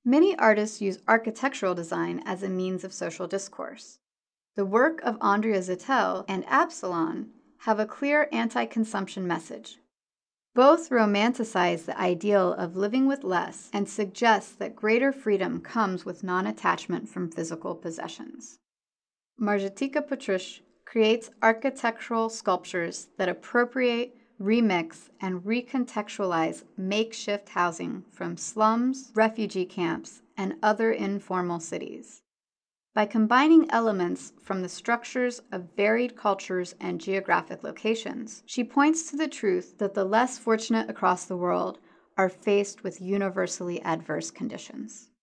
Many artists use architectural design as a means of social discourse. The work of Andrea Zittel and Absalon have a clear anti-consumption message. Both romanticize the ideal of living with less and suggest that greater freedom comes with non-attachment from physical possessions. Marjatica Petrush creates architectural sculptures that appropriate, remix, and recontextualize makeshift housing from slums, refugee camps, and other informal cities. By combining elements from the structures of varied cultures and geographic locations, she points to the truth that the less fortunate across the world are faced with universally adverse conditions.